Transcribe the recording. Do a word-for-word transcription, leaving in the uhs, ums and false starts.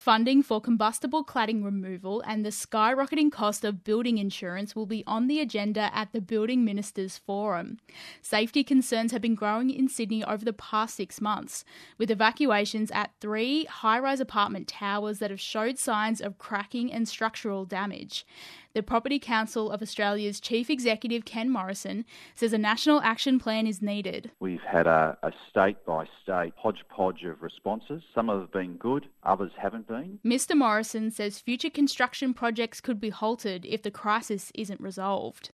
Funding for combustible cladding removal and the skyrocketing cost of building insurance will be on the agenda at the Building Ministers Forum. Safety concerns have been growing in Sydney over the past six months, with evacuations at three high-rise apartment towers that have showed signs of cracking and structural damage. The Property Council of Australia's Chief Executive, Ken Morrison, says a national action plan is needed. We've had a, a state-by-state hodgepodge of responses. Some have been good, others haven't been. Mr Morrison says future construction projects could be halted if the crisis isn't resolved.